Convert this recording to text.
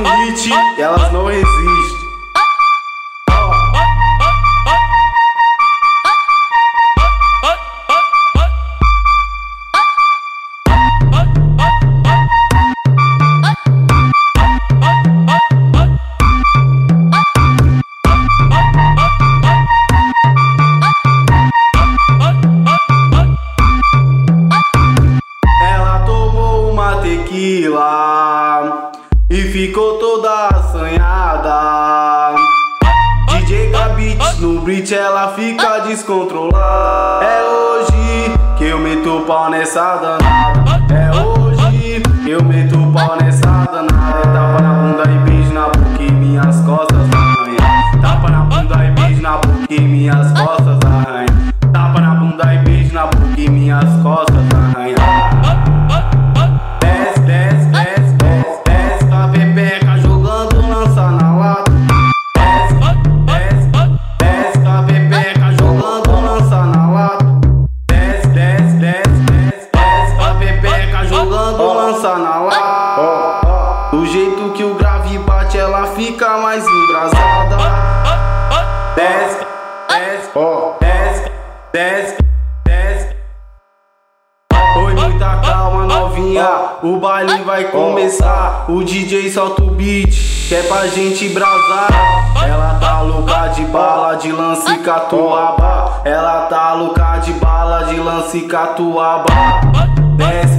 hit, elas não resistem. Tequila e ficou toda assanhada. DJ Gabits no beat, ela fica descontrolada. É hoje que eu meto pau nessa danada. É hoje que eu meto pau nessa danada. É tapa na bunda e beijo na boca e minhas costas arranha. Tapa na bunda e beijo na boca e minhas costas arranha. Tapa na bunda e beijo na boca e minhas costas arranha. Do jeito que o grave bate, ela fica mais embrasada. Desce, desce, desce, desce, desce. Foi muita calma, novinha, o baile vai começar. O DJ solta o beat, que é pra gente brasar. Ela tá louca de bala, de lance catuaba. Ela tá louca de bala, de lance catuaba. Desce.